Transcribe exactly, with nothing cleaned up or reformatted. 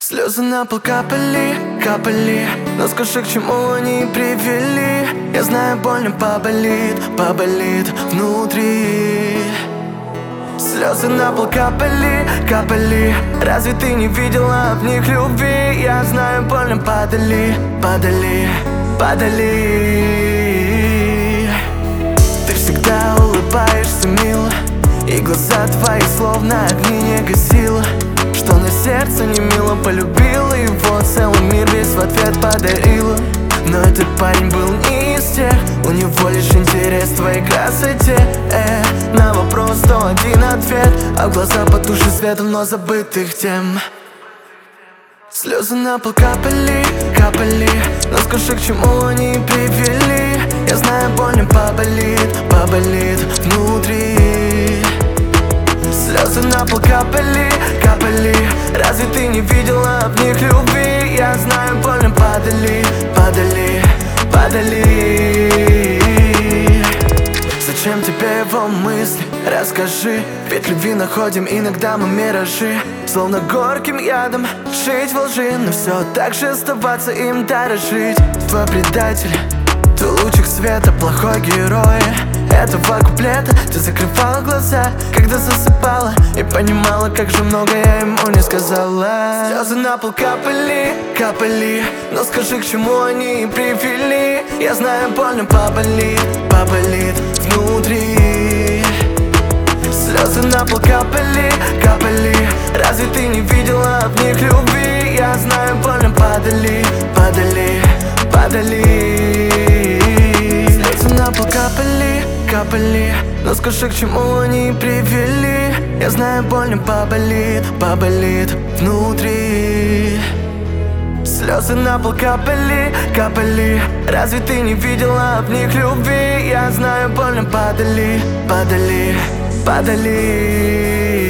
Слезы на пол капали, капали, но скажи, к чему они привели. Я знаю, больно поболит, поболит внутри. Слезы на пол капали, капали, разве ты не видела в них любви? Я знаю, больно падали, падали, падали. Ты всегда улыбаешься мило, и глаза твои словно огни не гасила. Что на сердце не мило, полюбила его, целый мир весь в ответ подарила. Но этот парень был не из тех, у него лишь интерес к твоей красоте. э, На вопрос сто один ответ, а в глаза потуши светом, но забытых тем. Слезы на пол капали, капали, но скажи, к чему они привели. Я знаю, больно поболит, поболит внутри. Слезы на пол капали, капали, разве ты не видела в них любви? Я знаю, больно падали, падали, падали. Зачем тебе его мысли? Расскажи. Ведь любви находим иногда мы миражи, словно горьким ядом жить во лжи, но все так же оставаться им дорожить. Твой предатель, ты лучик света, плохой герой этого куплета. Ты закрывала глаза, когда засыпала, и понимала, как же много я ему не сказала. Слезы на пол капали, капали, но скажи, к чему они привели. Я знаю, больно поболит, поболит внутри. Слезы на пол капали, капали, разве ты не видела в них любви? Я знаю, больно падали, падали, падали. Слезы на пол капали, капали, но скажи, к чему они привели. Я знаю, больно поболит, поболит внутри. Слезы на пол капали, капали, разве ты не видела в них любви? Я знаю, больно падали, падали, падали.